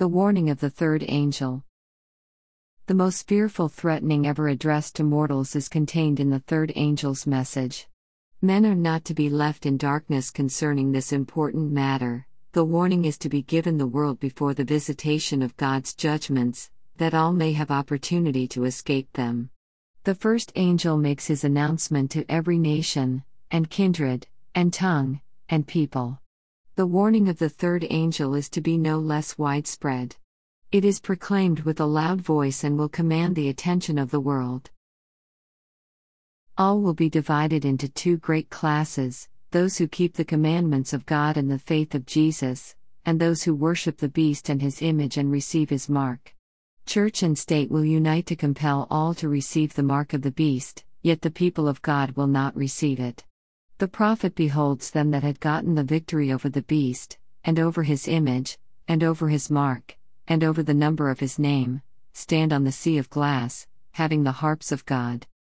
The warning of the third angel. The most fearful threatening ever addressed to mortals is contained in the third angel's message. Men are not to be left in darkness concerning this important matter. The warning is to be given the world before the visitation of God's judgments, that all may have opportunity to escape them. The first angel makes his announcement to every nation, and kindred, and tongue, and people. The warning of the third angel is to be no less widespread. It is proclaimed with a loud voice and will command the attention of the world. All will be divided into two great classes: those who keep the commandments of God and the faith of Jesus, and those who worship the beast and his image and receive his mark. Church and state will unite to compel all to receive the mark of the beast, yet the people of God will not receive it. The prophet beholds them that had gotten the victory over the beast, and over his image, and over his mark, and over the number of his name, stand on the sea of glass, having the harps of God.